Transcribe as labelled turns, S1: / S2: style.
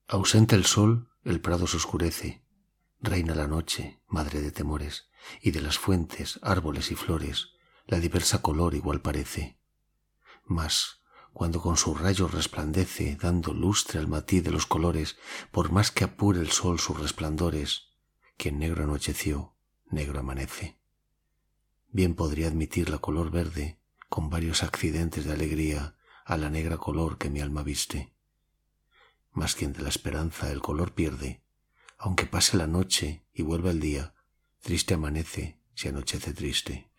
S1: Ausente el sol, el prado se oscurece, reina la noche, madre de temores, y de las fuentes, árboles y flores, la diversa color igual parece. Mas, cuando con sus rayos resplandece, dando lustre al matiz de los colores, por más que apure el sol sus resplandores, quien negro anocheció, negro amanece. Bien podría admitir la color verde, con varios accidentes de alegría, a la negra color que mi alma viste. Mas quien de la esperanza el color pierde, aunque pase la noche y vuelva el día, triste amanece si anochece triste.